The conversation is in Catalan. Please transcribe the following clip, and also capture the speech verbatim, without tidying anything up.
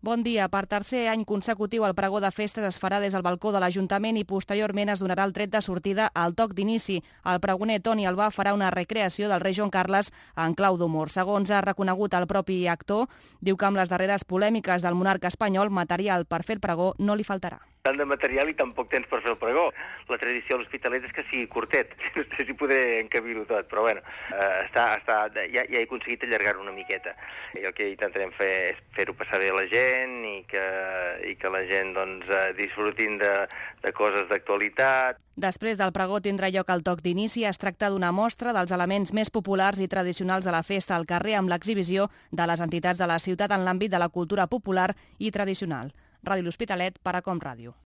Bon dia. Per tercer any consecutiu el pregó de festes es farà des del balcó de l'Ajuntament i posteriorment es donarà el tret de sortida al toc d'inici. El pregoner Toni Albà farà una recreació del rei Joan Carles en clau d'humor. Segons ha reconegut el propi actor, diu que amb les darreres polèmiques del monarca espanyol, material per fer el pregó no li faltarà. Tant de material i tan poc temps per fer el pregó. La tradició a l'Hospitalet és que sigui curtet, no sé si podré encabir-ho tot, però bueno, eh, està, està, ja, ja he aconseguit allargar-ho una miqueta. I el que intentarem fer és fer-ho passar bé a la gent i que, i que la gent doncs, disfrutin de, de coses d'actualitat. Després del pregó tindrà lloc el toc d'inici. Es tracta d'una mostra dels elements més populars i tradicionals de la festa al carrer amb l'exhibició de les entitats de la ciutat en l'àmbit de la cultura popular i tradicional. Ràdio L'Hospitalet, Paracom Ràdio.